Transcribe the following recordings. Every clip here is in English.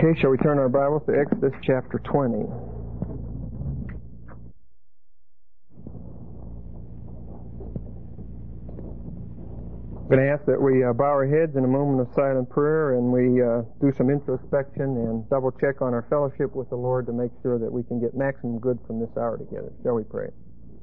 Okay, shall we turn our Bibles to Exodus chapter 20? I'm going to ask that we bow our heads in a moment of silent prayer and we do some introspection and double check on our fellowship with the Lord to make sure that we can get maximum good from this hour together. Shall we pray?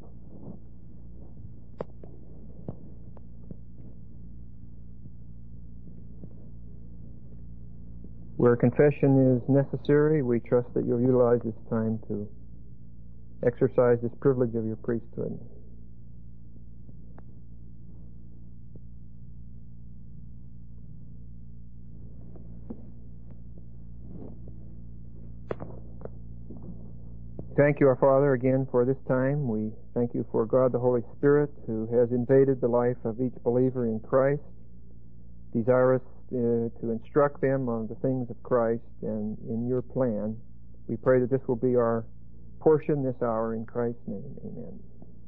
Where confession is necessary, we trust that you'll utilize this time to exercise this privilege of your priesthood. Thank you, our Father, again for this time. We thank you for God the Holy Spirit, who has invaded the life of each believer in Christ, desirous to instruct them on the things of Christ and in your plan. We pray that this will be our portion this hour in Christ's name. Amen.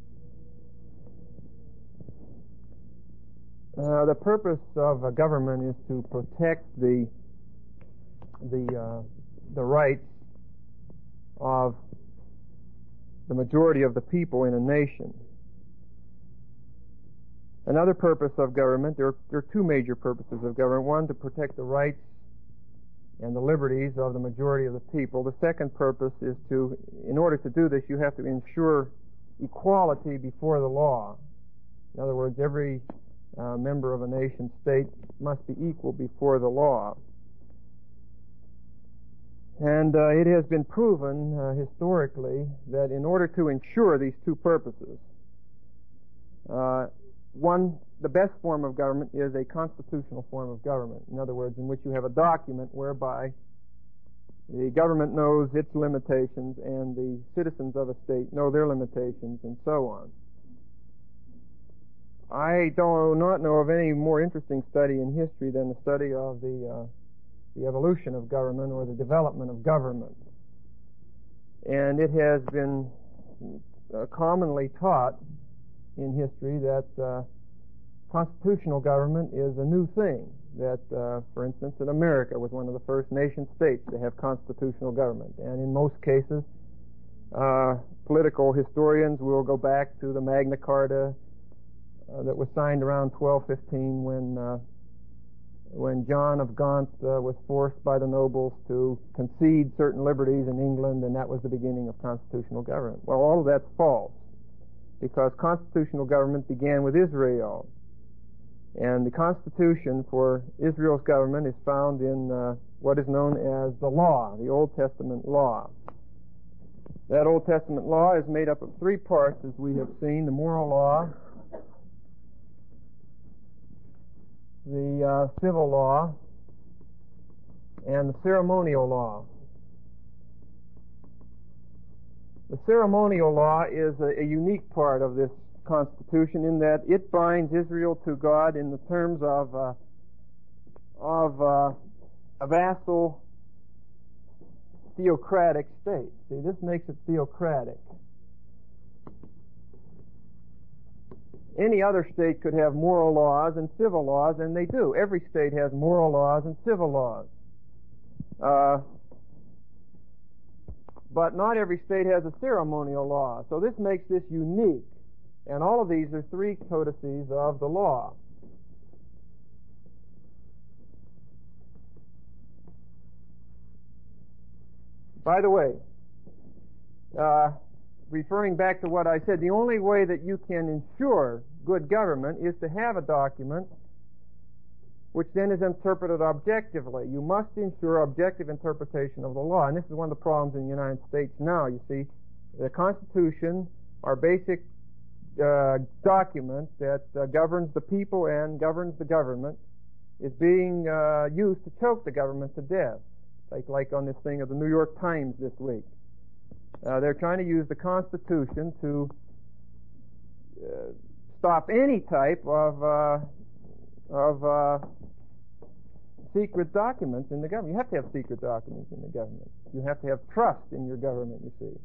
The purpose of a government is to protect the rights of the majority of the people in a nation. Another purpose of government, there are two major purposes of government. One, to protect the rights and the liberties of the majority of the people. The second purpose is in order to do this, you have to ensure equality before the law. In other words, every member of a nation state must be equal before the law. And it has been proven historically that in order to ensure these two purposes, the best form of government is a constitutional form of government. In other words, in which you have a document whereby the government knows its limitations and the citizens of a state know their limitations and so on. I do not know of any more interesting study in history than the study of the evolution of government or the development of government. And it has been commonly taught in history that constitutional government is a new thing. That, for instance, that America was one of the first nation states to have constitutional government. And in most cases, political historians will go back to the Magna Carta that was signed around 1215 when John of Gaunt was forced by the nobles to concede certain liberties in England, and that was the beginning of constitutional government. Well, all of that's false, because constitutional government began with Israel. And the constitution for Israel's government is found in what is known as the law, the Old Testament law. That Old Testament law is made up of three parts, as we have seen: the moral law, the civil law, and the ceremonial law. The ceremonial law is a unique part of this Constitution in that it binds Israel to God in the terms of a vassal theocratic state. See, this makes it theocratic. Any other state could have moral laws and civil laws, and they do. Every state has moral laws and civil laws. But not every state has a ceremonial law. So this makes this unique. And all of these are three codices of the law. By the way, referring back to what I said, the only way that you can ensure good government is to have a document which then is interpreted objectively. You must ensure objective interpretation of the law. And this is one of the problems in the United States now. You see, the Constitution, our basic document that governs the people and governs the government, is being used to choke the government to death. Like on this thing of the New York Times this week. They're trying to use the Constitution to stop any type of secret documents in the government. You have to have secret documents in the government. You have to have trust in your government, you see.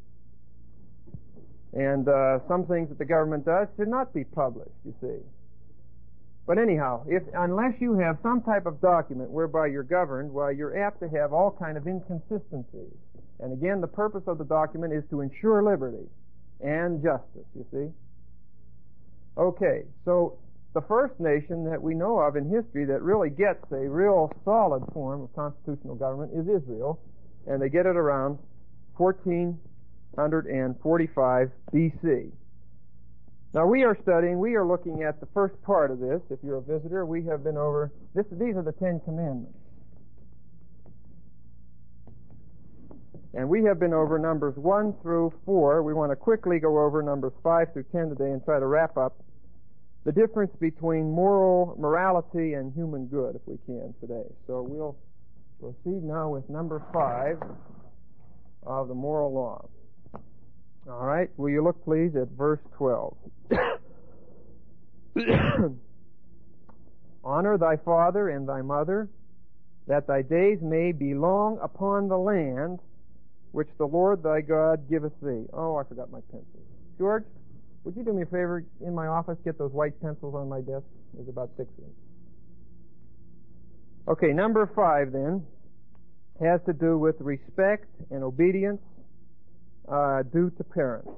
And some things that the government does should not be published, you see. But anyhow, unless you have some type of document whereby you're governed, well, you're apt to have all kind of inconsistencies. And again, the purpose of the document is to ensure liberty and justice, you see. Okay, so the first nation that we know of in history that really gets a real solid form of constitutional government is Israel, and they get it around 1445 BC. Now we are looking at the first part of this. If you're a visitor, we have been over, these are the Ten Commandments. And we have been over Numbers 1 through 4. We want to quickly go over Numbers 5 through 10 today and try to wrap up the difference between morality and human good, if we can, today. So we'll proceed now with number 5 of the moral law. All right, will you look please at verse 12. Honor thy father and thy mother, that thy days may be long upon the land which the Lord thy God giveth thee. Oh, I forgot my pencil. George, would you do me a favor in my office, get those white pencils on my desk? There's about 6 of them. Okay, number 5 then has to do with respect and obedience due to parents.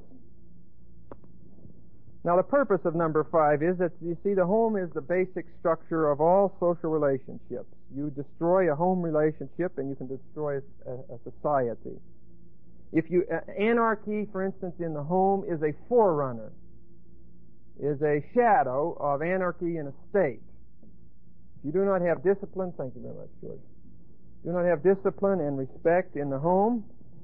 Now the purpose of number 5 is that, you see, the home is the basic structure of all social relationships. You destroy a home relationship and you can destroy a society. Anarchy, for instance, in the home is a forerunner, is a shadow of anarchy in a state. If you do not have discipline, thank you very much, George. Do not have discipline and respect in the home,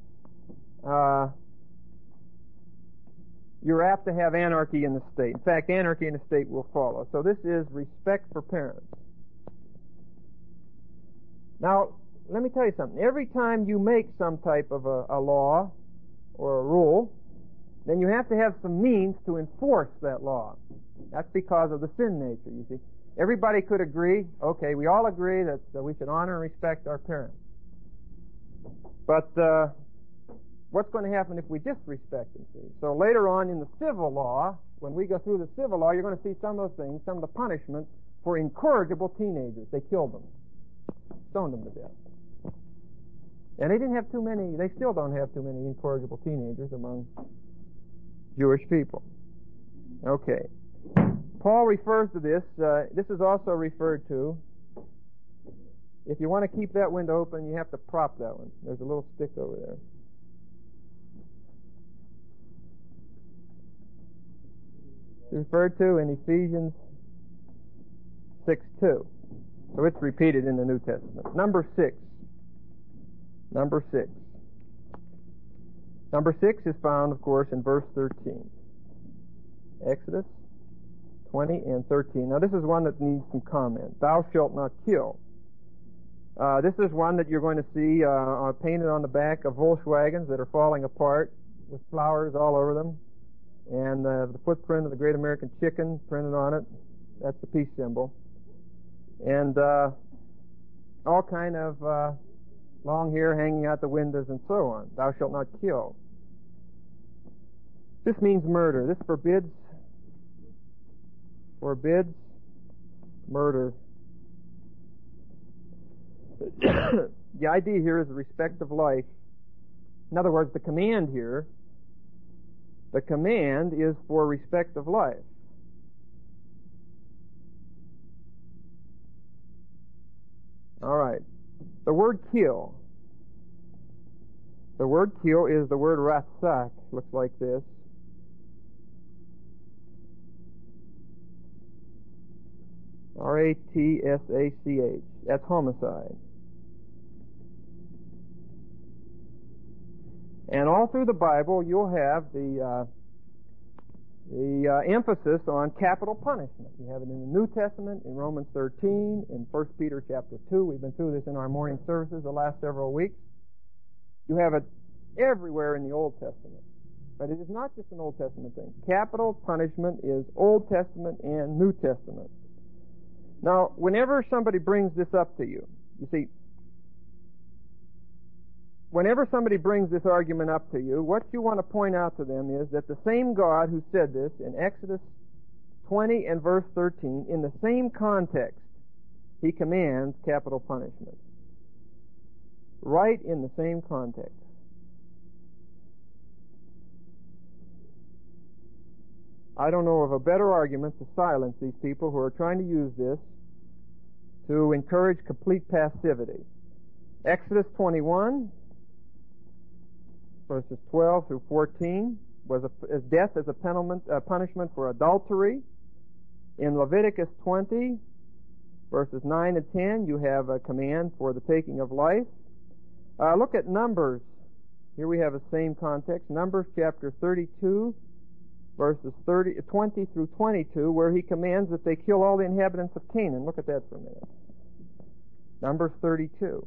you're apt to have anarchy in the state. In fact, anarchy in the state will follow. So this is respect for parents. Now, let me tell you something. Every time you make some type of a law or a rule, then you have to have some means to enforce that law. That's because of the sin nature, you see. Everybody could agree, okay, we all agree that we should honor and respect our parents. But what's going to happen if we disrespect them, see? So later on in the civil law, when we go through the civil law, you're going to see some of those things, some of the punishment for incorrigible teenagers. They killed them, stoned them to death. And they didn't have too many, they still don't have too many incorrigible teenagers among Jewish people. Okay. Paul refers to this. This is also referred to. If you want to keep that window open, you have to prop that one. There's a little stick over there. It's referred to in Ephesians 6:2. So it's repeated in the New Testament. Number 6. Number 6. Number 6 is found, of course, in verse 13. Exodus 20 and 13. Now this is one that needs some comment. Thou shalt not kill. This is one that you're going to see painted on the back of Volkswagens that are falling apart with flowers all over them. And the footprint of the Great American Chicken printed on it. That's the peace symbol. And all kind of long hair hanging out the windows and so on. Thou shalt not kill. This means murder. This forbids murder. The idea here is the respect of life. In other words, the command is for respect of life. All right. The word kill. The word kill is the word ratzak. Looks like this. R-A-T-S-A-C-H. That's homicide. And all through the Bible, you'll have the emphasis on capital punishment. You have it in the New Testament, in Romans 13, in 1 Peter chapter 2. We've been through this in our morning services the last several weeks. You have it everywhere in the Old Testament. But it is not just an Old Testament thing. Capital punishment is Old Testament and New Testament. Now, whenever somebody brings this up to you, you see, whenever somebody brings this argument up to you, what you want to point out to them is that the same God who said this in Exodus 20 and verse 13, in the same context, he commands capital punishment. Right in the same context. I don't know of a better argument to silence these people who are trying to use this to encourage complete passivity. Exodus 21, verses 12 through 14, was death as a punishment for adultery. In Leviticus 20, verses 9 and 10, you have a command for the taking of life. Look at Numbers. Here we have the same context. Numbers chapter 32, verses 20 through 22, where he commands that they kill all the inhabitants of Canaan. Look at that for a minute. Numbers 32.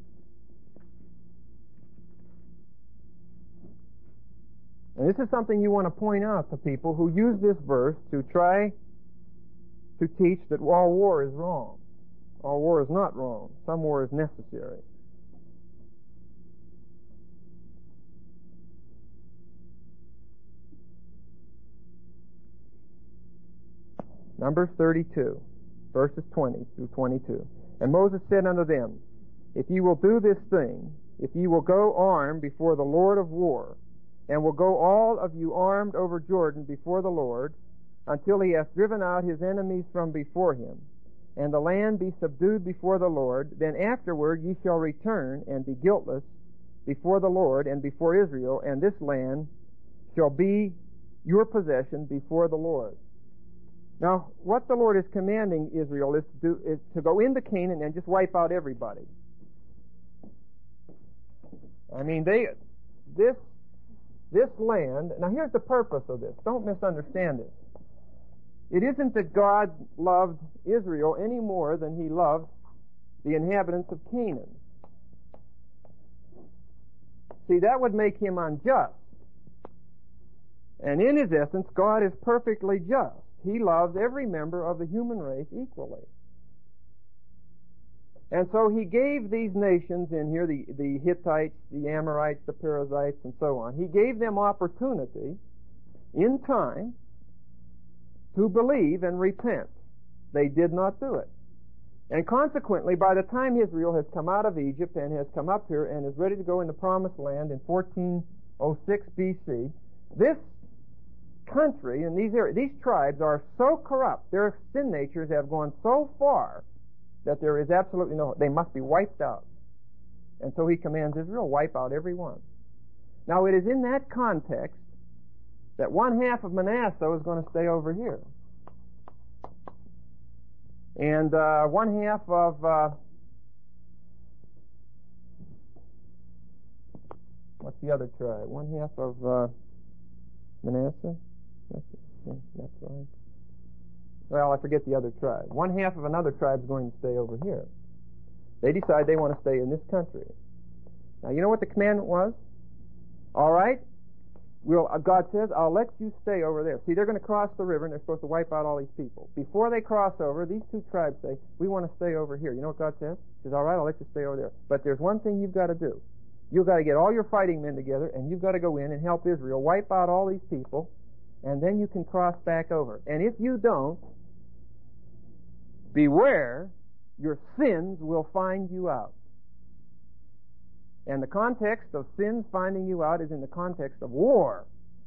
And this is something you want to point out to people who use this verse to try to teach that all war is wrong. All war is not wrong. Some war is necessary. Numbers 32, verses 20 through 22. And Moses said unto them, if ye will do this thing, if ye will go armed before the Lord of war, and will go all of you armed over Jordan before the Lord, until he hath driven out his enemies from before him, and the land be subdued before the Lord, then afterward ye shall return and be guiltless before the Lord and before Israel, and this land shall be your possession before the Lord. Now, what the Lord is commanding Israel is to go into Canaan and just wipe out everybody. I mean, this land, now here's the purpose of this. Don't misunderstand this. It isn't that God loved Israel any more than he loved the inhabitants of Canaan. See, that would make him unjust. And in his essence, God is perfectly just. He loves every member of the human race equally. And so he gave these nations in here, the Hittites, the Amorites, the Perizzites, and so on, he gave them opportunity in time to believe and repent. They did not do it. And consequently, by the time Israel has come out of Egypt and has come up here and is ready to go in the Promised Land in 1406 BC, this country and these tribes are so corrupt, their sin natures have gone so far that there is absolutely they must be wiped out. And so he commands Israel, wipe out every one. Now it is in that context that one half of Manasseh is going to stay over here. And one half of what's the other tribe? One half of Manasseh? That's right. Well, I forget the other tribe. One half of another tribe is going to stay over here. They decide they want to stay in this country. Now, you know what the commandment was? All right, God says, I'll let you stay over there. See, they're going to cross the river, and they're supposed to wipe out all these people. Before they cross over, these two tribes say, we want to stay over here. You know what God says? He says, all right, I'll let you stay over there. But there's one thing you've got to do. You've got to get all your fighting men together, and you've got to go in and help Israel, wipe out all these people, and then you can cross back over. And if you don't, beware, your sins will find you out. And the context of sins finding you out is in the context of war.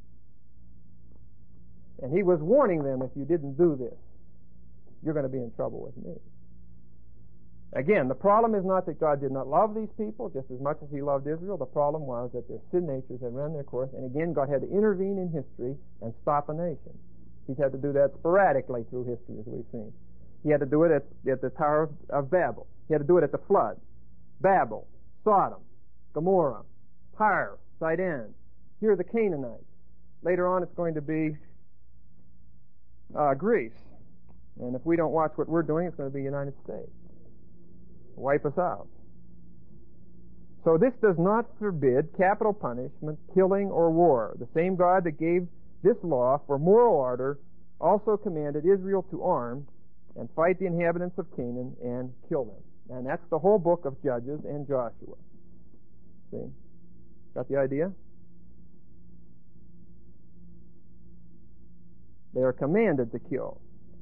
And he was warning them, if you didn't do this, you're going to be in trouble with me. Again, the problem is not that God did not love these people just as much as he loved Israel. The problem was that their sin natures had run their course. And again, God had to intervene in history and stop a nation. He's had to do that sporadically through history, as we've seen. He had to do it at the Tower of Babel. He had to do it at the flood. Babel, Sodom, Gomorrah, Tyre, Sidon. Here are the Canaanites. Later on, it's going to be Greece. And if we don't watch what we're doing, it's going to be the United States. Wipe us out. So this does not forbid capital punishment, killing, or war. The same God that gave this law for moral order also commanded Israel to arm and fight the inhabitants of Canaan and kill them. And that's the whole book of Judges and Joshua. See? Got the idea? They are commanded to kill.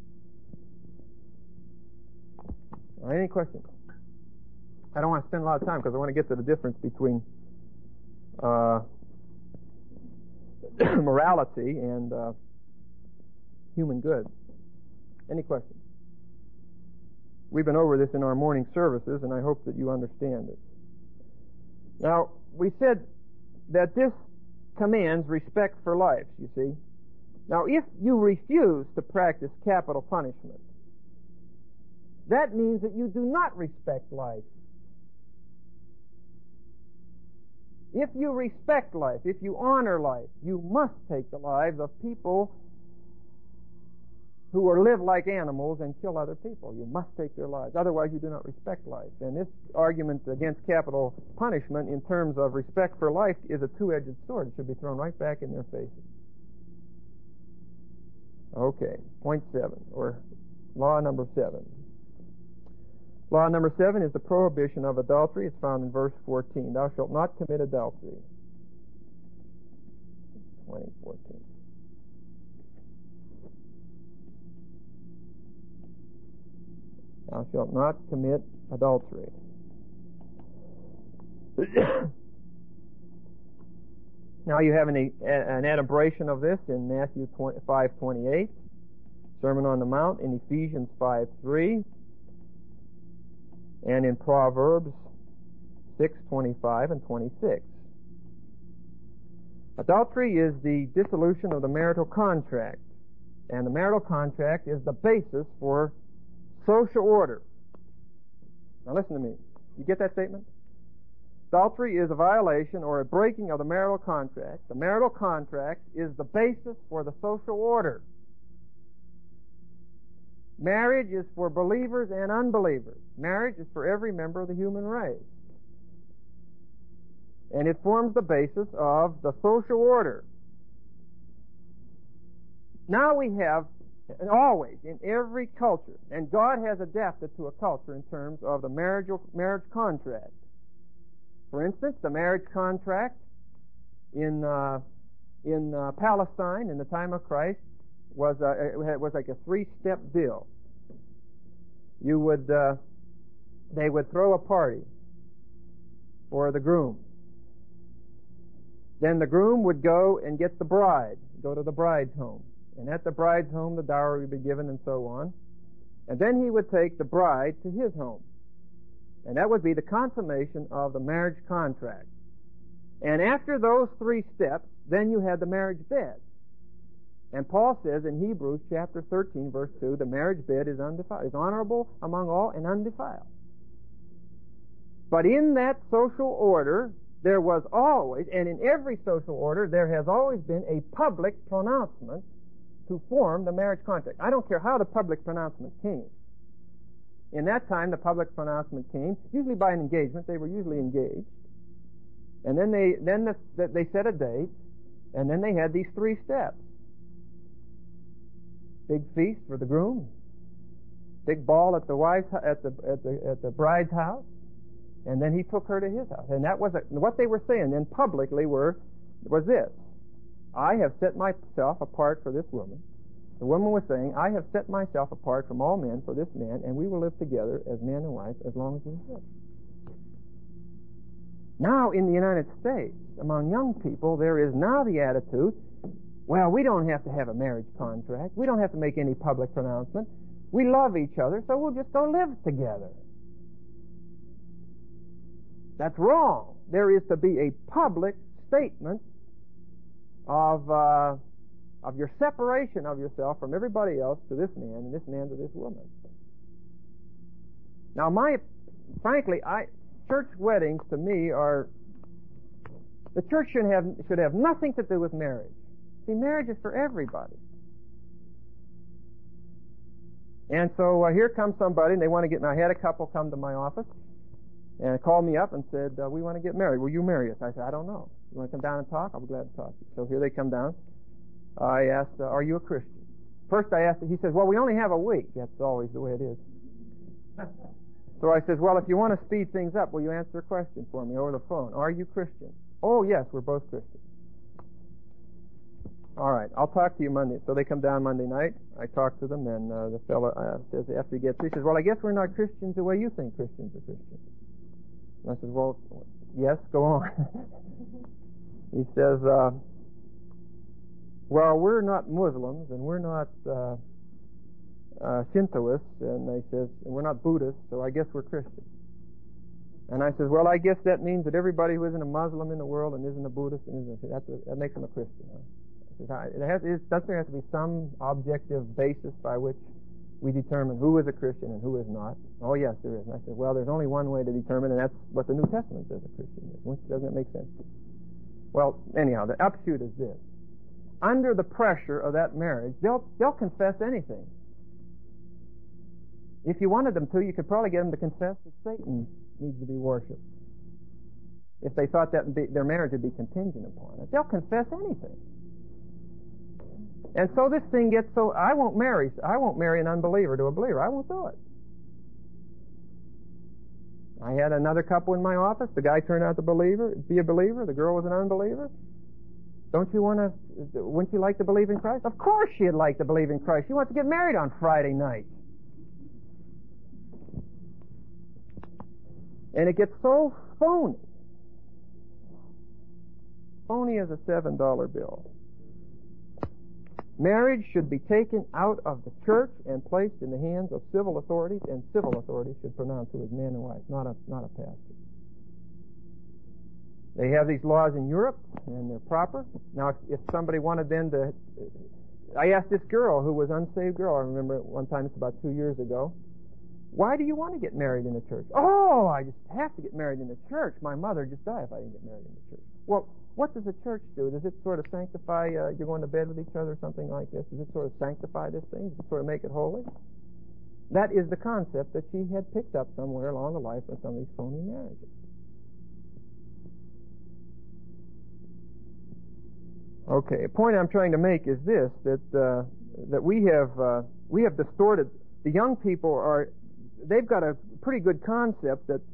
All right, any questions? I don't want to spend a lot of time because I want to get to the difference between morality and human good. Any questions? We've been over this in our morning services, and I hope that you understand it. Now, we said that this commands respect for life, you see. Now, if you refuse to practice capital punishment, that means that you do not respect life. If you respect life, if you honor life, you must take the lives of people who live like animals and kill other people. You must take their lives. Otherwise, you do not respect life. And this argument against capital punishment in terms of respect for life is a two-edged sword. It should be thrown right back in their faces. Okay, point 7, or law number 7. Law number 7 is the prohibition of adultery. It's found in verse 14. Thou shalt not commit adultery. 20:14. Thou shalt not commit adultery. Now you have an adumbration of this in Matthew 5:28, Sermon on the Mount, in Ephesians 5:3, and in Proverbs 6:25 and 26. Adultery is the dissolution of the marital contract, and the marital contract is the basis for social order. Now listen to me. You get that statement? Adultery is a violation or a breaking of the marital contract. The marital contract is the basis for the social order. Marriage is for believers and unbelievers. Marriage is for every member of the human race. And it forms the basis of the social order. Now we have, always, in every culture, and God has adapted to a culture in terms of the marriage contract. For instance, the marriage contract in Palestine in the time of Christ was like a 3-step deal. They would throw a party for the groom. Then the groom would go and get the bride, go to the bride's home. And at the bride's home, the dowry would be given and so on. And then he would take the bride to his home. And that would be the consummation of the marriage contract. And after those 3 steps, then you had the marriage bed. And Paul says in Hebrews chapter 13, verse 2, the marriage bed is undefiled, is honorable among all and undefiled. But in that social order, there was always, and in every social order, there has always been a public pronouncement to form the marriage contract. I don't care how the public pronouncement came. In that time, the public pronouncement came, usually by an engagement. They were usually engaged. And then they set a date, and then they had these 3 steps. Big feast for the groom, big ball at the bride's house, and then he took her to his house. And that was what they were saying then publicly was this: I have set myself apart for this woman. The woman was saying, I have set myself apart from all men for this man, and we will live together as man and wife as long as we live. Now, in the United States, among young people, there is now the attitude, well, we don't have to have a marriage contract. We don't have to make any public pronouncement. We love each other, so we'll just go live together. That's wrong. There is to be a public statement of your separation of yourself from everybody else to this man and this man to this woman. Now, frankly, church weddings to me are, the church should have nothing to do with marriage. See, marriage is for everybody. And so here comes somebody, and they want to I had a couple come to my office and called me up and said, we want to get married. Will you marry us? I said, I don't know. You want to come down and talk? I'll be glad to talk to you. So here they come down. I asked, are you a Christian? First I asked, he says, well, we only have a week. That's always the way it is. So I says, well, if you want to speed things up, will you answer a question for me over the phone? Are you Christian? Oh, yes, we're both Christians. All right, I'll talk to you Monday. So they come down Monday night. I talk to them, and the fellow says after he gets through, he says, well, I guess we're not Christians the way you think Christians are Christians. And I said, well, yes, go on. He says, well, we're not Muslims, and we're not Shintoists, and they says, and we're not Buddhists, so I guess we're Christians. And I says, well, I guess that means that everybody who isn't a Muslim in the world and isn't a Buddhist, and that makes them a Christian. Huh? Doesn't there have to be some objective basis by which we determine who is a Christian and who is not? Oh, yes, there is. And I said, well, there's only one way to determine, and that's what the New Testament says a Christian is. Doesn't it make sense? Well, anyhow, the upshot is this. Under the pressure of that marriage, they'll confess anything. If you wanted them to, you could probably get them to confess that Satan needs to be worshipped. If they thought that their marriage would be contingent upon it, they'll confess anything. And so this thing gets so, I won't marry an unbeliever to a believer. I won't do it. I had another couple in my office. The guy turned out to be a believer. The girl was an unbeliever. Wouldn't you like to believe in Christ? Of course she'd like to believe in Christ. She wants to get married on Friday night. And it gets so phony. Phony as a $7 bill. Marriage should be taken out of the church and placed in the hands of civil authorities, and civil authorities should pronounce who is man and wife, not a pastor. They have these laws in Europe, and they're proper. Now, if somebody wanted then to... I asked this girl who was an unsaved girl, I remember it one time, it's about 2 years ago, why do you want to get married in the church? Oh, I just have to get married in the church. My mother would just die if I didn't get married in the church. Well, what does the church do? Does it sort of sanctify, you're going to bed with each other or something like this? Does it sort of sanctify this thing? Does it sort of make it holy? That is the concept that she had picked up somewhere along the life of some of these phony marriages. Okay, a point I'm trying to make is this, that we have distorted. The young people they've got a pretty good concept that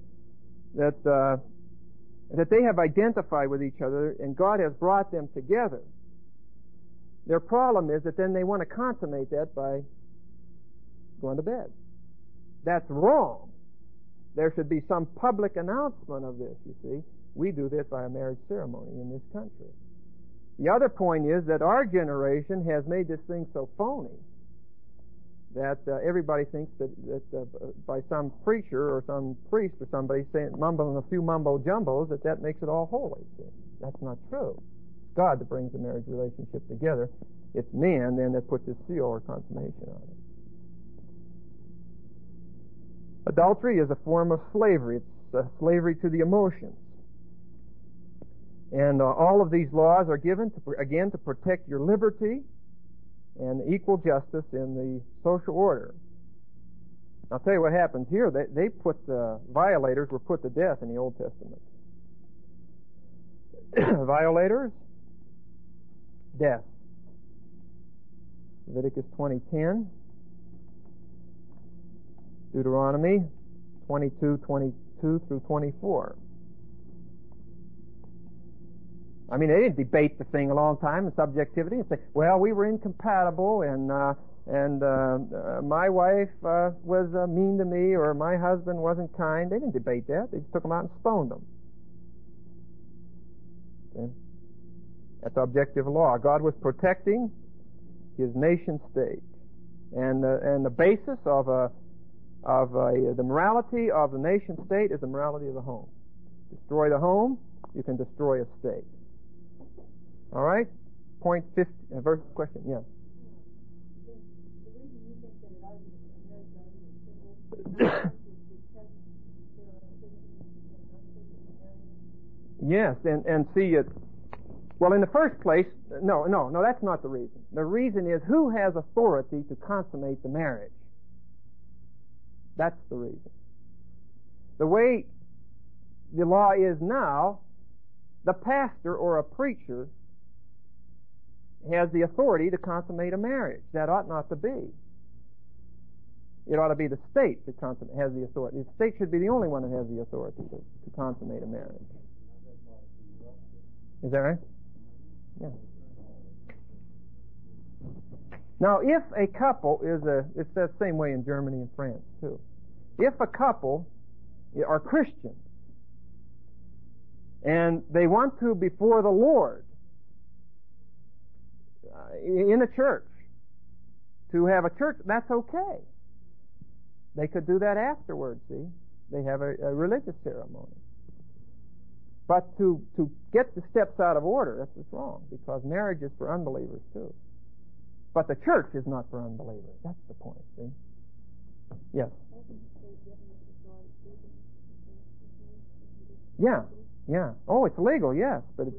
they have identified with each other, and God has brought them together. Their problem is that then they want to consummate that by going to bed. That's wrong. There should be some public announcement of this, you see. We do this by a marriage ceremony in this country. The other point is that our generation has made this thing so phony that everybody thinks that by some preacher or some priest or somebody mumbling a few mumbo jumbos that makes it all holy. See? That's not true. It's God that brings the marriage relationship together. It's man then that puts his seal or consummation on it. Adultery is a form of slavery. It's slavery to the emotions. And all of these laws are given to protect your liberty and equal justice in the social order. I'll tell you what happens here. They put violators were put to death in the Old Testament. Violators, death. Leviticus 20:10, Deuteronomy 22:22 through 24. I mean, they didn't debate the thing a long time in subjectivity and say, well, we were incompatible and my wife was mean to me or my husband wasn't kind. They didn't debate that. They just took them out and stoned them. Okay? That's objective law. God was protecting his nation state. And the basis of the morality of the nation state is the morality of the home. Destroy the home, you can destroy a state. All right? Point 50, verse question, yes. The reason you think that it ought to be marriage ought to be civil is because there are Christians and non-Christians marrying? Yes, and see it. Well, in the first place, no, that's not the reason. The reason is who has authority to consummate the marriage. That's the reason. The way the law is now, the pastor or a preacher has the authority to consummate a marriage. That ought not to be. It ought to be the state that has the authority. The state should be the only one that has the authority to consummate a marriage. Is that right? Yeah. Now, if a couple it's that same way in Germany and France too. If a couple are Christians and they want to, before the Lord, in a church, to have a church, that's okay. They could do that afterwards, see? They have a religious ceremony. But to get the steps out of order, that's what's wrong, because marriage is for unbelievers too. But the church is not for unbelievers. That's the point, see? Yes? Yeah. Oh, it's legal, yes. But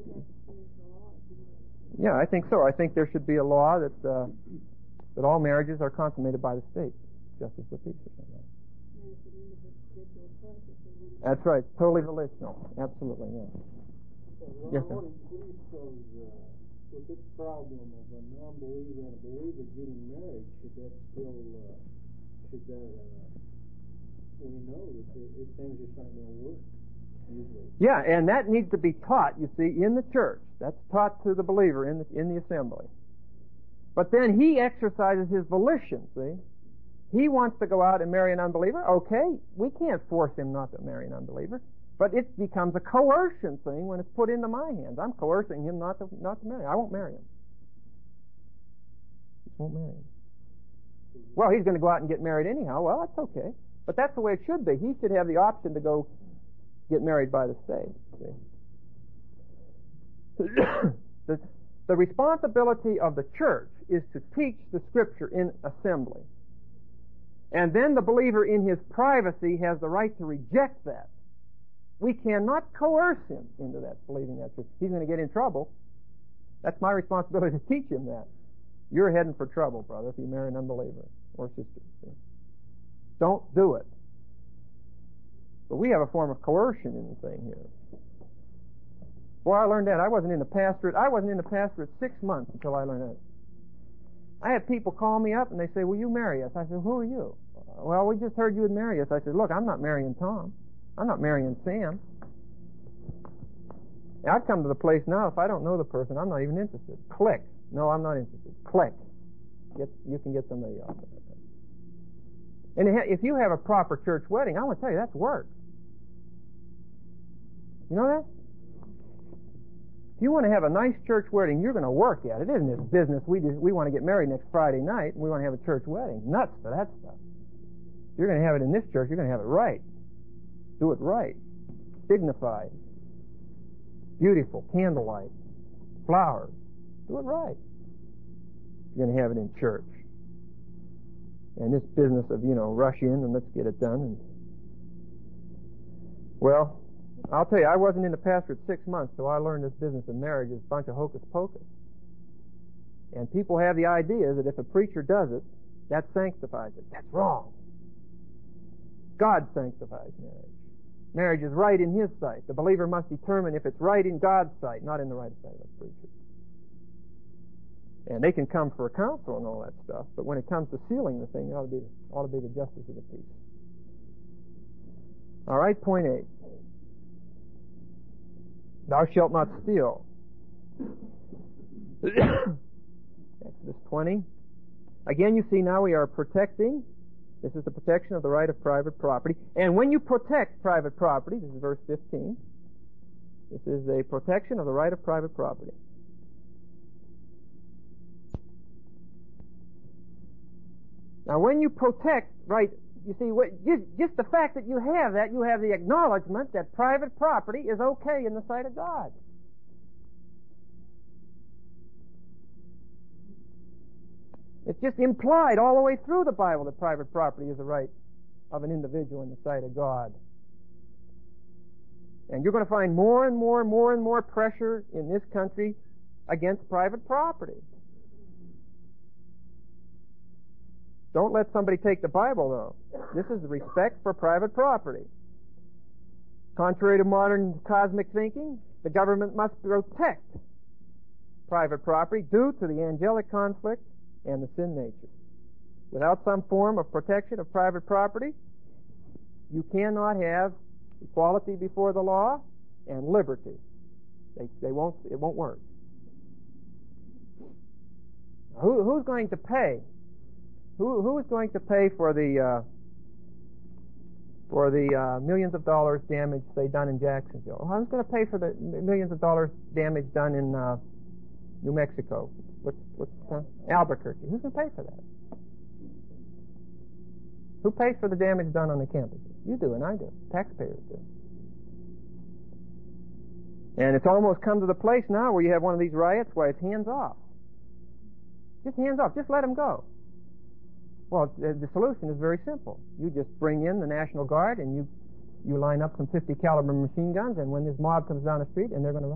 yeah, I think so. I think there should be a law that all marriages are consummated by the state, justice of the peace or something. That's right. Totally volitional. Absolutely, yes. Yes, sir. With this problem of a non-believer and a believer getting married, should that we know that things just aren't going to work usually. Yeah, and that needs to be taught, you see, in the church. That's taught to the believer in the assembly. But then he exercises his volition, see? He wants to go out and marry an unbeliever. Okay, we can't force him not to marry an unbeliever. But it becomes a coercion thing when it's put into my hands. I'm coercing him not to marry. I won't marry him. Just won't marry him. Well, he's going to go out and get married anyhow. Well, that's okay. But that's the way it should be. He should have the option to go get married by the state. See? The responsibility of the church is to teach the Scripture in assembly. And then the believer in his privacy has the right to reject that. We cannot coerce him into that, believing that truth. He's going to get in trouble. That's my responsibility to teach him that. You're heading for trouble, brother, if you marry an unbeliever or sister. Don't do it. But we have a form of coercion in the thing here. Boy, I learned that. I wasn't in the pastorate 6 months until I learned that. I had people call me up and they say, "Will you marry us?" I said, "Who are you?" "Well, we just heard you would marry us." I said, "Look, I'm not marrying Tom. I'm not marrying Sam." I'd come to the place now, if I don't know the person, I'm not even interested. Click. No, I'm not interested. Click. You can get somebody else. And if you have a proper church wedding, I want to tell you, that's work. You know that? If you want to have a nice church wedding, you're going to work at it. It isn't this business. We want to get married next Friday night, and we want to have a church wedding. Nuts for that stuff. If you're going to have it in this church, you're going to have it right. Do it right. Dignified. Beautiful. Candlelight. Flowers. Do it right. You're going to have it in church. And this business of, rush in and let's get it done. Well, I'll tell you, I wasn't in the pastorate 6 months, so I learned this business of marriage is a bunch of hocus pocus. And people have the idea that if a preacher does it, that sanctifies it. That's wrong. God sanctifies marriage. Marriage is right in His sight. The believer must determine if it's right in God's sight, not in the right sight of the preacher. And they can come for a counsel and all that stuff, but when it comes to sealing the thing, it ought to be the justice of the peace. All right, point 8. Thou shalt not steal. Exodus 20. Again, you see now we are protecting. This is the protection of the right of private property. And when you protect private property, this is verse 15, this is a protection of the right of private property. Now, when you protect right, you see, just the fact that you have that, you have the acknowledgement that private property is okay in the sight of God. It's just implied all the way through the Bible that private property is the right of an individual in the sight of God. And you're going to find more and more pressure in this country against private property. Don't let somebody take the Bible, though. This is the respect for private property. Contrary to modern cosmic thinking, the government must protect private property due to the angelic conflict and the sin nature. Without some form of protection of private property, you cannot have equality before the law and liberty. It won't work. Who's going to pay? Who is going to pay for the millions of dollars damage, say, done in Jacksonville? Who's going to pay for the millions of dollars damage done in New Mexico? What's Albuquerque? Who's going to pay for that? Who pays for the damage done on the campuses? You do, and I do. Taxpayers do. And it's almost come to the place now where you have one of these riots where it's hands off. Just hands off. Just let them go. Well, the solution is very simple. You just bring in the National Guard and you line up some 50 caliber machine guns, and when this mob comes down the street and they're going to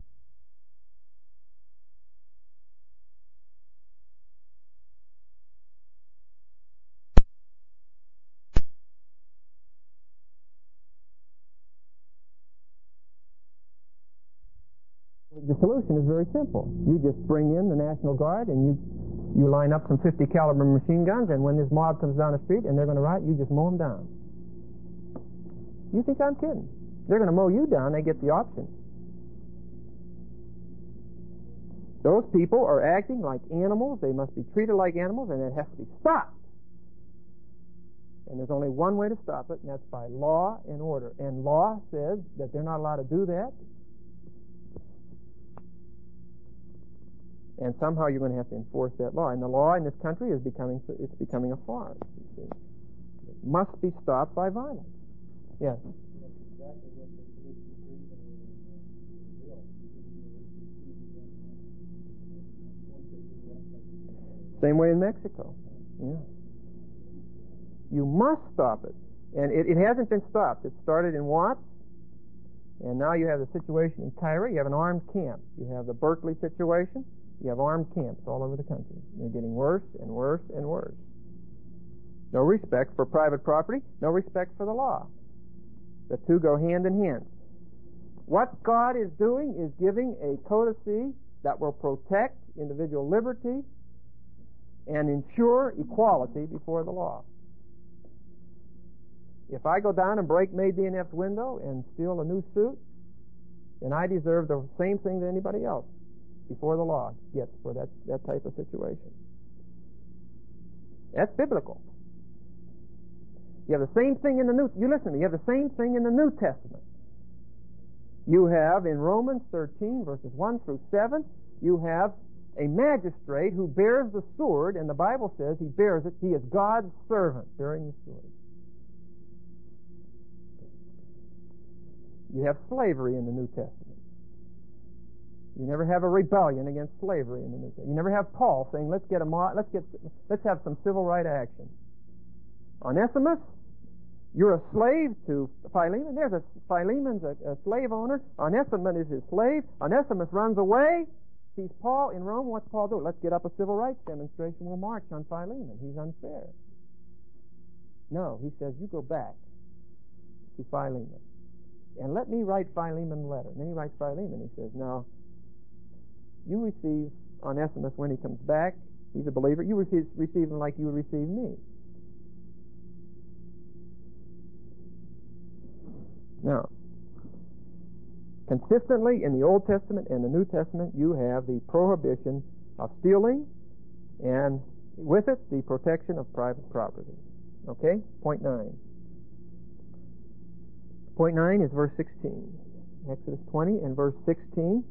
The solution is very simple. You just bring in the National Guard and you line up some 50 caliber machine guns, and when this mob comes down the street and they're going to riot, you just mow them down. You think I'm kidding? They're going to mow you down. They get the option. Those people are acting like animals. They must be treated like animals, and it has to be stopped. And there's only one way to stop it, and that's by law and order. And law says that they're not allowed to do that. And somehow you're going to have to enforce that law. And the law in this country is becoming a farce. You see. It must be stopped by violence. Yes. That's exactly what they did recently in Brazil. Same way in Mexico. Yeah. You must stop it. And it hasn't been stopped. It started in Watts, and now you have the situation in Cairo. You have an armed camp. You have the Berkeley situation. You have armed camps all over the country. They're getting worse and worse and worse. No respect for private property, no respect for the law. The two go hand in hand. What God is doing is giving a codicy that will protect individual liberty and ensure equality before the law. If I go down and break May D&F's window and steal a new suit, then I deserve the same thing that anybody else before the law gets for that type of situation. That's biblical. You have the same thing in the New. You listen to me. You have the same thing in the New Testament. You have in Romans 13 verses 1 through 7. You have a magistrate who bears the sword, and the Bible says he bears it. He is God's servant bearing the sword. You have slavery in the New Testament. You never have a rebellion against slavery in the New Testament. You never have Paul saying, let's have some civil right action. Onesimus, you're a slave to Philemon. There's Philemon's a slave owner. Onesimus is his slave. Onesimus runs away. Sees Paul in Rome. What's Paul do? Let's get up a civil rights demonstration. We'll march on Philemon. He's unfair. No, he says, you go back to Philemon and let me write Philemon a letter. And then he writes Philemon. He says, no, you receive Onesimus when he comes back. He's a believer. You receive him like you would receive me. Now, consistently in the Old Testament and the New Testament, you have the prohibition of stealing, and with it, the protection of private property. Okay? Point 9. Point 9 is verse 16. Exodus 20 and verse 16.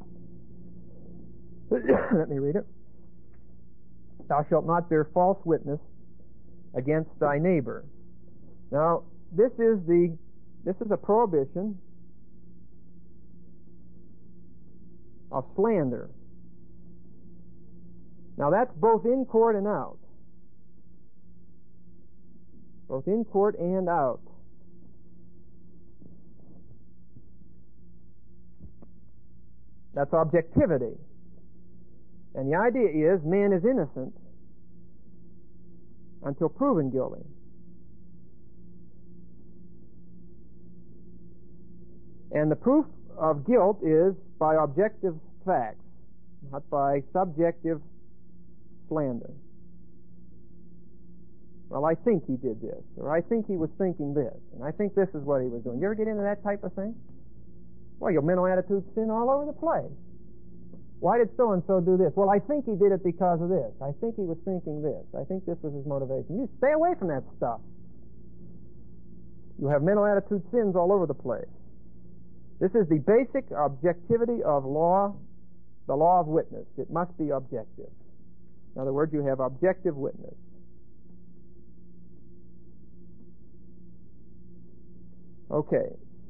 Let me read it. Thou shalt not bear false witness against thy neighbor. Now, this is a prohibition of slander. Now, that's both in court and out. Both in court and out. That's objectivity. And the idea is man is innocent until proven guilty. And the proof of guilt is by objective facts, not by subjective slander. Well, I think he did this, or I think he was thinking this, and I think this is what he was doing. You ever get into that type of thing? Well, your mental attitudes sin all over the place. Why did so-and-so do this? Well, I think he did it because of this. I think he was thinking this. I think this was his motivation. You stay away from that stuff. You have mental attitude sins all over the place. This is the basic objectivity of law, the law of witness. It must be objective. In other words, you have objective witness. Okay.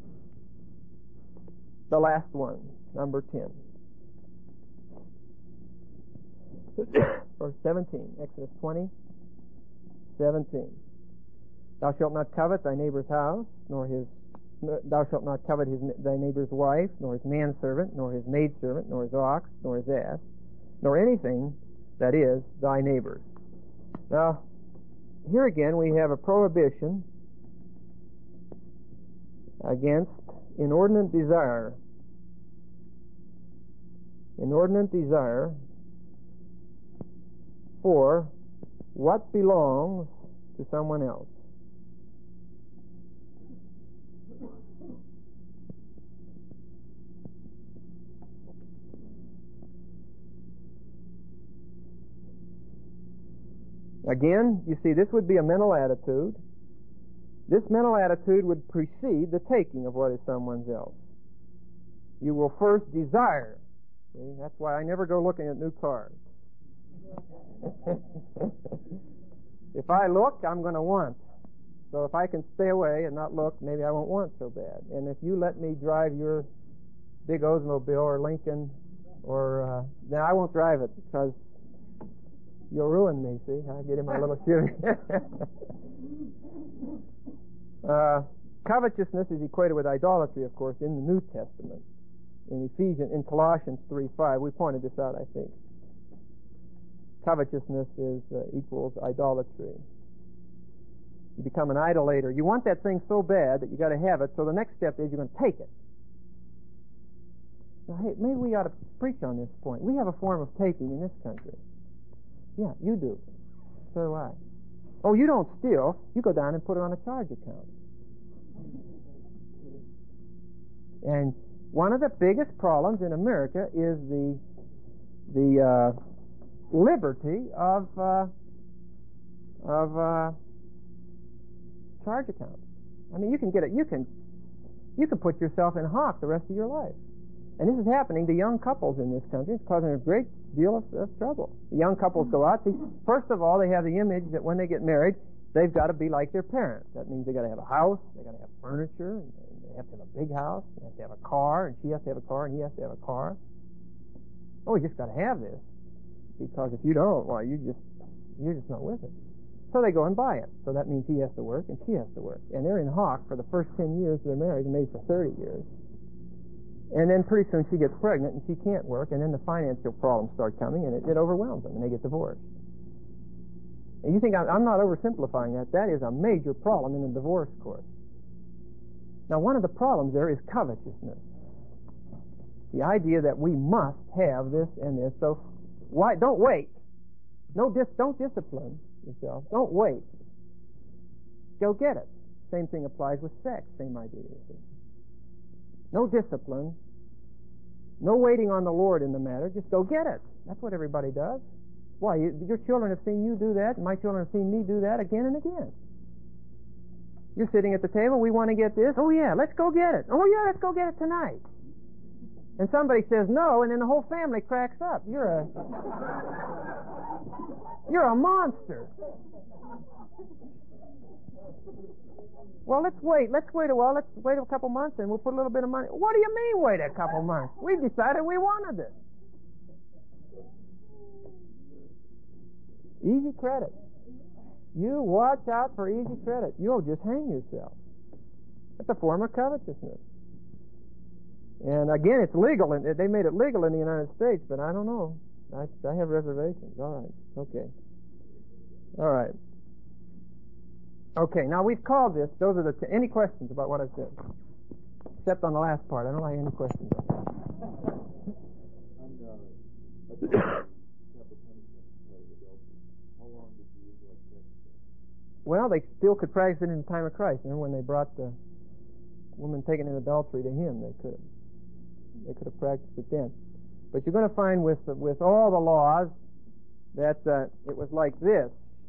The last one, number 10. Verse 17, Exodus 20, 17. Thou shalt not covet thy neighbor's house, thou shalt not covet thy neighbor's wife, nor his manservant, nor his maidservant, nor his ox, nor his ass, nor anything that is thy neighbor's. Now, here again we have a prohibition against inordinate desire. Inordinate desire for what belongs to someone else. Again, you see, this would be a mental attitude. This mental attitude would precede the taking of what is someone's else. You will first desire. See, that's why I never go looking at new cars. If I look, I'm going to want. So if I can stay away and not look, maybe I won't want so bad. And if you let me drive your big Oldsmobile or Lincoln, or then I won't drive it because you'll ruin me. See, I get in my little Chevy. Covetousness is equated with idolatry, of course, in the New Testament. In Colossians 3:5, we pointed this out, I think. Covetousness equals idolatry. You become an idolater. You want that thing so bad that you got to have it. So the next step is you're going to take it. Now, hey, maybe we ought to preach on this point. We have a form of taking in this country. Yeah, you do. So do I. Oh, you don't steal. You go down and put it on a charge account. And one of the biggest problems in America is the liberty of charge accounts. I mean, you can get it. You can put yourself in hock the rest of your life. And this is happening to young couples in this country. It's causing a great deal of trouble. The young couples go out. First of all, they have the image that when they get married, they've got to be like their parents. That means they've got to have a house, they've got to have furniture, and they have to have a big house, they have to have a car, and she has to have a car, and he has to have a car. Oh, you just got to have this. Because if you don't, well, you're just not with it. So they go and buy it. So that means he has to work and she has to work. And they're in hock for the first 10 years of their marriage, maybe for 30 years. And then pretty soon she gets pregnant and she can't work, and then the financial problems start coming, and it overwhelms them, and they get divorced. And you think I'm not oversimplifying that. That is a major problem in the divorce court. Now, one of the problems there is covetousness. The idea that we must have this and this. So why don't wait. Don't discipline yourself. Don't wait. Go get it. Same thing applies with sex. Same idea. You see. No discipline. No waiting on the Lord in the matter. Just go get it. That's what everybody does. Why? Your children have seen you do that, and my children have seen me do that again and again. You're sitting at the table. We want to get this. Oh yeah, let's go get it. Oh yeah, let's go get it tonight. And somebody says no, and then the whole family cracks up. You're a monster. Well, let's wait. Let's wait a while. Let's wait a couple months, and we'll put a little bit of money. What do you mean, wait a couple months? We decided we wanted it. Easy credit. You watch out for easy credit. You'll just hang yourself. That's a form of covetousness. And again, it's legal. They made it legal in the United States, but I don't know. I have reservations. All right. Okay. All right. Okay. Now we've called this. Those are any questions about what I said? Except on the last part. I don't like any questions. Well, they still could practice it in the time of Christ. Remember when they brought the woman taken in adultery to him? They could have practiced it then. But you're going to find with all the laws that it was like this.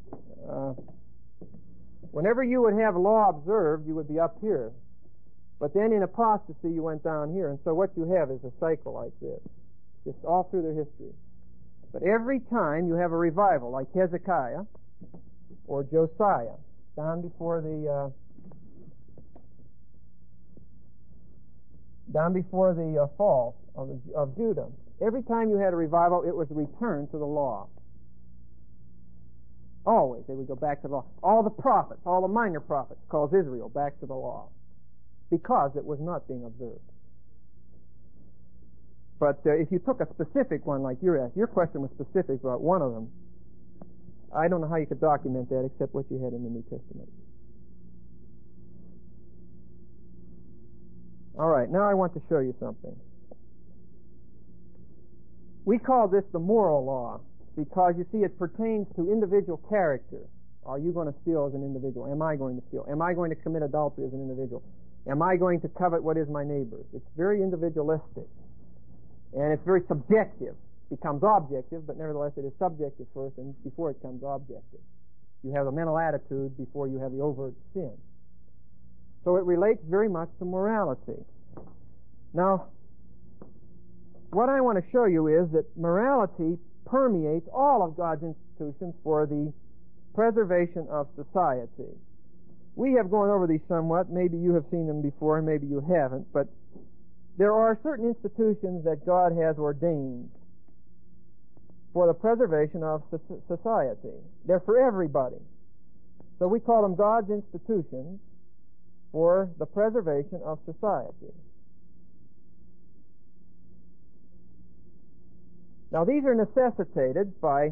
Whenever you would have law observed, you would be up here. But then in apostasy, you went down here. And so what you have is a cycle like this, just all through their history. But every time you have a revival, like Hezekiah or Josiah, down before the fall of Judah, every time you had a revival, it was a return to the law. Always, they would go back to the law. All the prophets, all the minor prophets, calls Israel back to the law because it was not being observed. But if you took a specific one like your question was specific about one of them, I don't know how you could document that except what you had in the New Testament. All right, now I want to show you something. We call this the moral law because, you see, it pertains to individual character. Are you going to steal as an individual? Am I going to steal? Am I going to commit adultery as an individual? Am I going to covet what is my neighbor's? It's very individualistic. And it's very subjective. It becomes objective, but nevertheless it is subjective first and before it becomes objective. You have a mental attitude before you have the overt sin. So it relates very much to morality. Now, what I want to show you is that morality permeates all of God's institutions for the preservation of society. We have gone over these somewhat. Maybe you have seen them before, and maybe you haven't, but there are certain institutions that God has ordained for the preservation of society. They're for everybody. So we call them God's institutions for the preservation of society. Now, these are necessitated by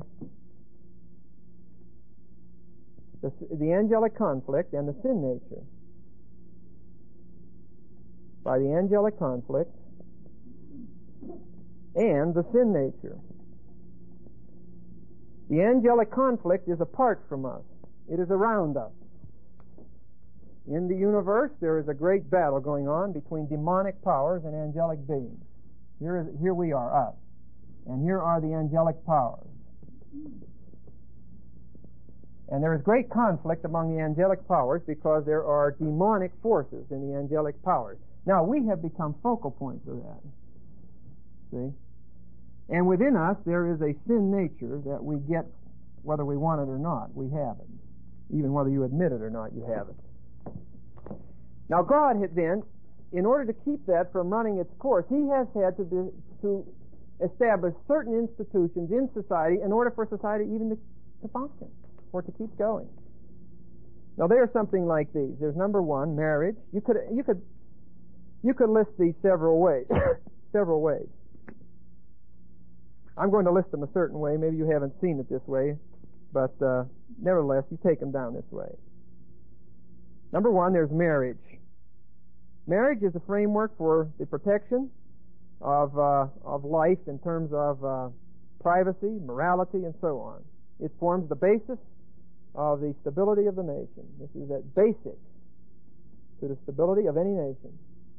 the angelic conflict and the sin nature. By the angelic conflict and the sin nature. The angelic conflict is apart from us. It is around us. In the universe, there is a great battle going on between demonic powers and angelic beings. Here we are, us. And here are the angelic powers. And there is great conflict among the angelic powers because there are demonic forces in the angelic powers. Now, we have become focal points of that. See? And within us, there is a sin nature that we get whether we want it or not. We have it. Even whether you admit it or not, you have it. Now, God had then, in order to keep that from running its course, He has had to establish certain institutions in society in order for society even to function, or to keep going. Now, they are something like these. There's number one, marriage. You could list these several ways. Several ways. I'm going to list them a certain way. Maybe you haven't seen it this way, but nevertheless, you take them down this way. Number one, there's marriage. Marriage is a framework for the protection of life in terms of privacy, morality, and so on. It forms the basis of the stability of the nation. This is that basic to the stability of any nation.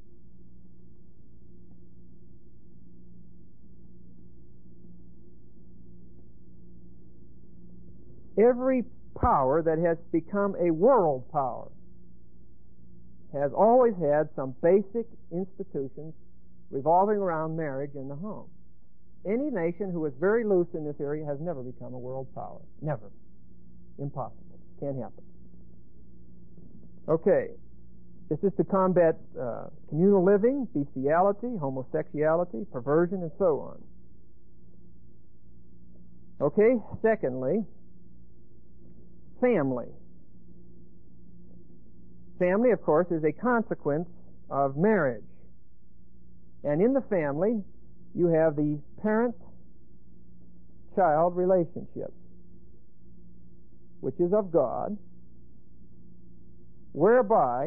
Every power that has become a world power has always had some basic institutions revolving around marriage and the home. Any nation who is very loose in this area has never become a world power. Never. Impossible. Can't happen. Okay. This is to combat communal living, bestiality, homosexuality, perversion, and so on. Okay. Secondly, family. Family, of course, is a consequence of marriage. And in the family, you have the parent-child relationship, which is of God, whereby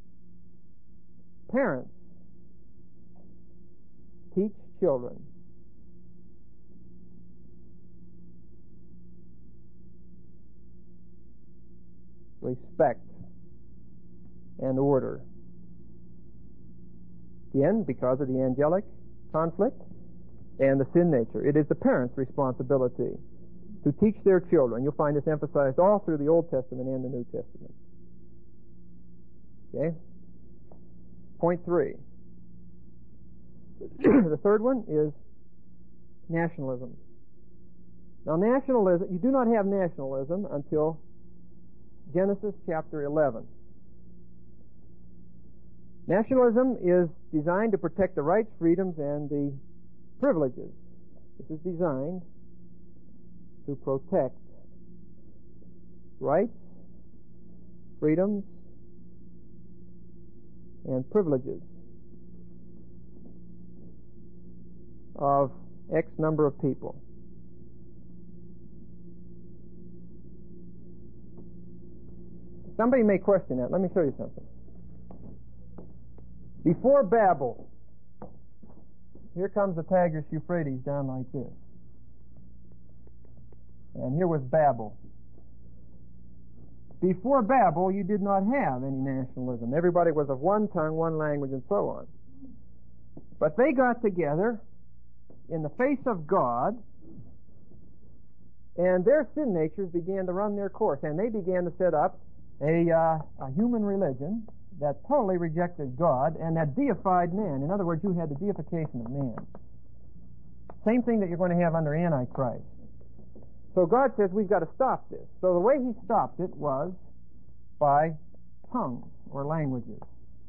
parents teach children respect and order. Again, because of the angelic conflict. and the sin nature. It is the parents' responsibility to teach their children. You'll find this emphasized all through the Old Testament and the New Testament. Okay? Point 3. The third one is nationalism. Now, nationalism, you do not have nationalism until Genesis chapter 11. Nationalism is designed to protect the rights, freedoms, and the privileges. This is designed to protect rights, freedoms, and privileges of X number of people. Somebody may question that. Let me show you something. Before Babel, here comes the Tigris Euphrates down like this. And here was Babel. Before Babel, you did not have any nationalism. Everybody was of one tongue, one language, and so on. But they got together in the face of God, and their sin natures began to run their course, and they began to set up a human religion that totally rejected God and that deified man. In other words, you had the deification of man. Same thing that you're going to have under Antichrist. So God says we've got to stop this. So the way He stopped it was by tongues or languages.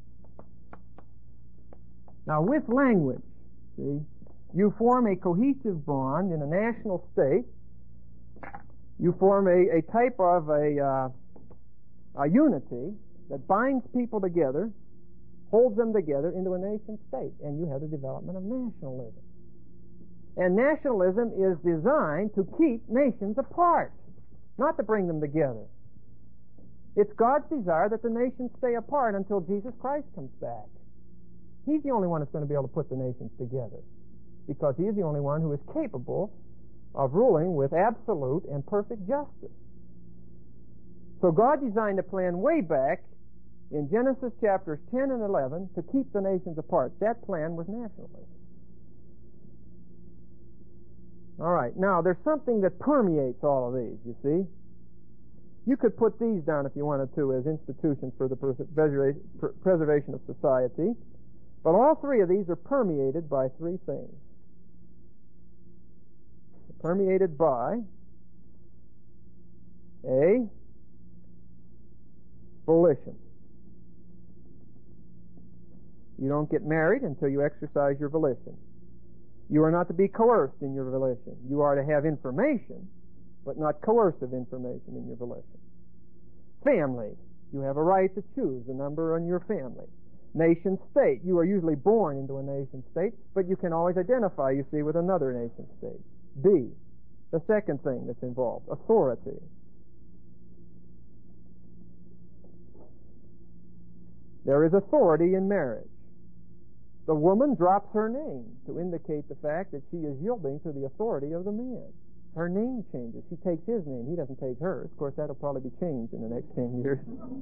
Now with language, see, you form a cohesive bond in a national state. You form a type of a unity that binds people together, holds them together into a nation state, and you have the development of nationalism. And nationalism is designed to keep nations apart, not to bring them together. It's God's desire that the nations stay apart until Jesus Christ comes back. He's the only one that's going to be able to put the nations together, because He is the only one who is capable of ruling with absolute and perfect justice. So God designed a plan way back in Genesis chapters 10 and 11 to keep the nations apart. That plan was nationalism. All right, now there's something that permeates all of these, you see. You could put these down if you wanted to as institutions for the preservation of society, but all three of these are permeated by three things. They're permeated by a volition. You don't get married until you exercise your volition. You are not to be coerced in your volition. You are to have information, but not coercive information in your volition. Family. You have a right to choose the number on your family. Nation state. You are usually born into a nation state, but you can always identify, you see, with another nation state. B. The second thing that's involved. Authority. There is authority in marriage. The woman drops her name to indicate the fact that she is yielding to the authority of the man. Her name changes. She takes his name. He doesn't take hers. Of course, that'll probably be changed in the next 10 years.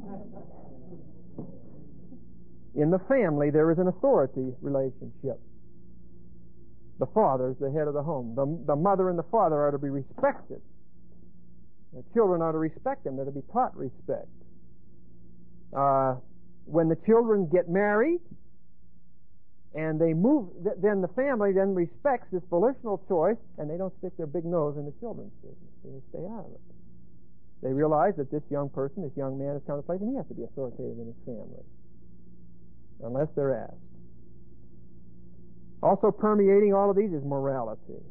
In the family, there is an authority relationship. The father is the head of the home. The mother and the father are to be respected. The children are to respect them. They're to be taught respect. When the children get married and they move, then the family then respects this volitional choice, and they don't stick their big nose in the children's business. They stay out of it. They realize that this young person, this young man has come to place, and he has to be authoritative in his family, unless they're asked. Also permeating all of these is morality.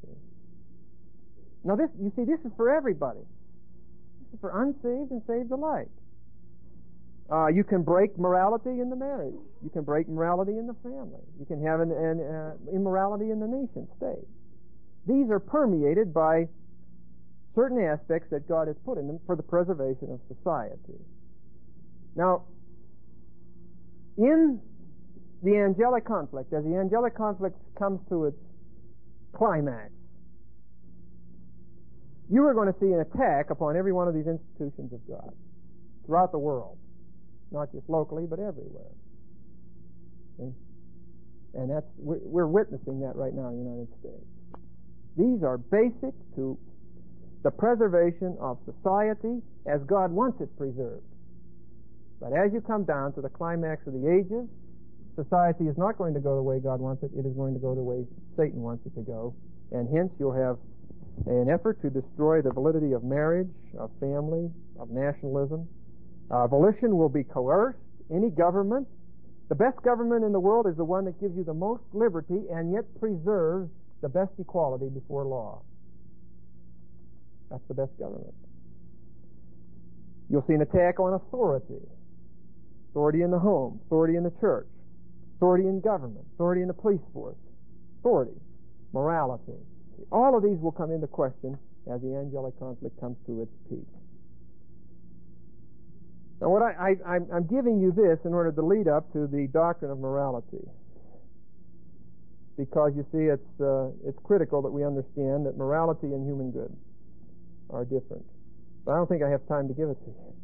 Now this, you see, this is for everybody. This is for unsaved and saved alike. You can break morality in the marriage. You can break morality in the family. You can have an immorality in the nation state. These are permeated by certain aspects that God has put in them for the preservation of society. Now, in the angelic conflict, as the angelic conflict comes to its climax, you are going to see an attack upon every one of these institutions of God throughout the world. Not just locally, but everywhere. Okay? And we're witnessing that right now in the United States. These are basic to the preservation of society as God wants it preserved. But as you come down to the climax of the ages, society is not going to go the way God wants it. It is going to go the way Satan wants it to go. And hence you'll have an effort to destroy the validity of marriage, of family, of nationalism. Volition will be coerced. Any government, the best government in the world is the one that gives you the most liberty and yet preserves the best equality before law. That's the best government. You'll see an attack on authority. Authority in the home, authority in the church, authority in government, authority in the police force, authority, morality. All of these will come into question as the angelic conflict comes to its peak. Now, what I'm giving you this in order to lead up to the doctrine of morality, because you see, it's critical that we understand that morality and human good are different. But I don't think I have time to give it to you.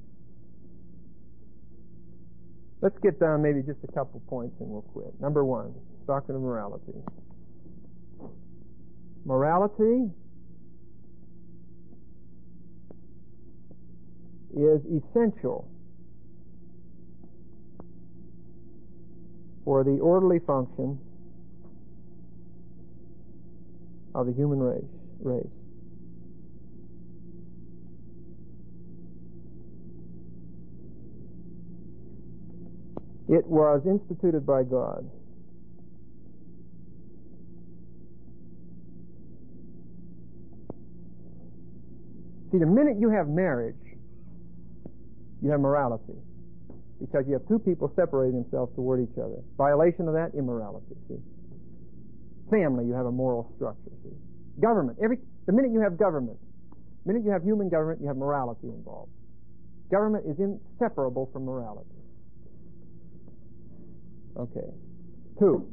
Let's get down maybe just a couple points and we'll quit. Number one, doctrine of morality. Morality is essential for the orderly function of the human race. It was instituted by God. See, the minute you have marriage, you have morality. Because you have two people separating themselves toward each other. Violation of that, immorality, see. Family, you have a moral structure, see. Government, the minute you have government, the minute you have human government, you have morality involved. Government is inseparable from morality. Okay. 2.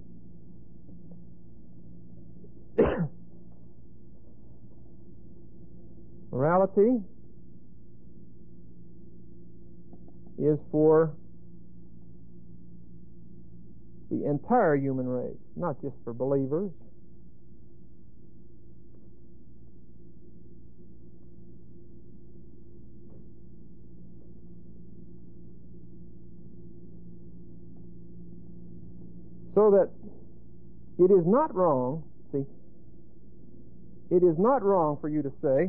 Morality is for the entire human race, not just for believers. So that it is not wrong, see, it is not wrong for you to say,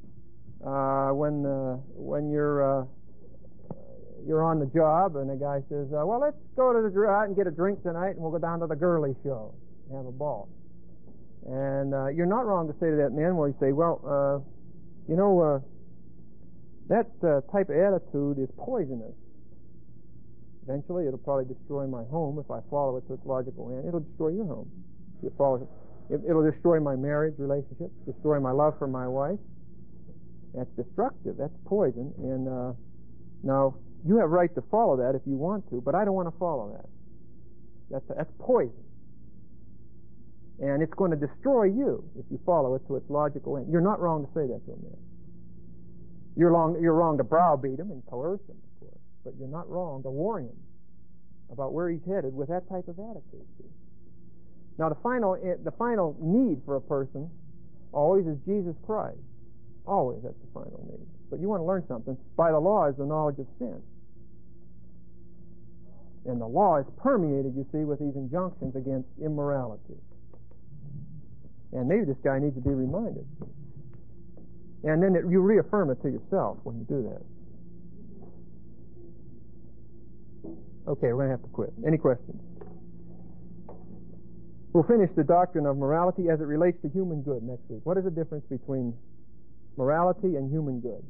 when you're on the job and a guy says, well, let's go to out and get a drink tonight and we'll go down to the girly show and have a ball. And you're not wrong to say to that man, well, you say, well, that type of attitude is poisonous. Eventually, it'll probably destroy my home if I follow it to its logical end. It'll destroy your home. If you follow it. It'll destroy my marriage relationship, destroy my love for my wife. That's destructive. That's poison. And now, you have right to follow that if you want to, but I don't want to follow that. That's poison. And it's going to destroy you if you follow it to its logical end. You're not wrong to say that to a man. You're wrong to browbeat him and coerce him, of course. But you're not wrong to warn him about where he's headed with that type of attitude. See? Now, the final need for a person always is Jesus Christ. Always, that's the final need. But you want to learn something. By the law is the knowledge of sin. And the law is permeated, you see, with these injunctions against immorality. And maybe this guy needs to be reminded. And then you reaffirm it to yourself when you do that. Okay, we're going to have to quit. Any questions? We'll finish the doctrine of morality as it relates to human good next week. What is the difference between morality and human good?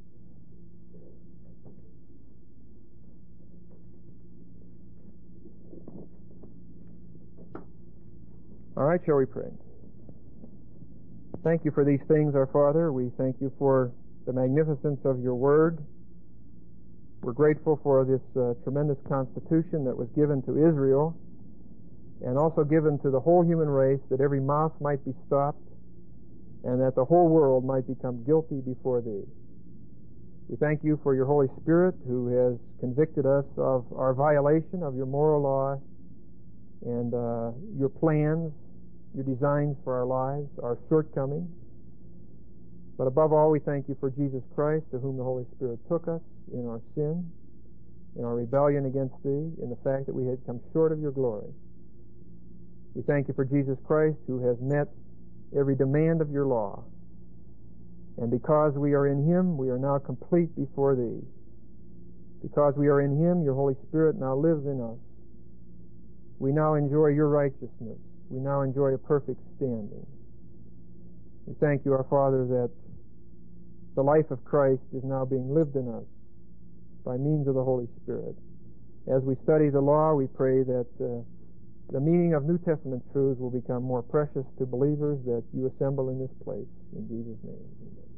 All right, shall we pray? Thank you for these things, our Father. We thank you for the magnificence of your word. We're grateful for this tremendous constitution that was given to Israel and also given to the whole human race, that every mouth might be stopped and that the whole world might become guilty before thee. We thank you for your Holy Spirit, who has convicted us of our violation of your moral law and your plans, your designs for our lives, our shortcomings. But above all, we thank you for Jesus Christ, to whom the Holy Spirit took us in our sin, in our rebellion against Thee, in the fact that we had come short of your glory. We thank you for Jesus Christ, who has met every demand of your law. And because we are in Him, we are now complete before Thee. Because we are in Him, your Holy Spirit now lives in us. We now enjoy your righteousness. We now enjoy a perfect standing. We thank you, our Father, that the life of Christ is now being lived in us by means of the Holy Spirit. As we study the law, we pray that the meaning of New Testament truths will become more precious to believers that you assemble in this place. In Jesus' name, amen.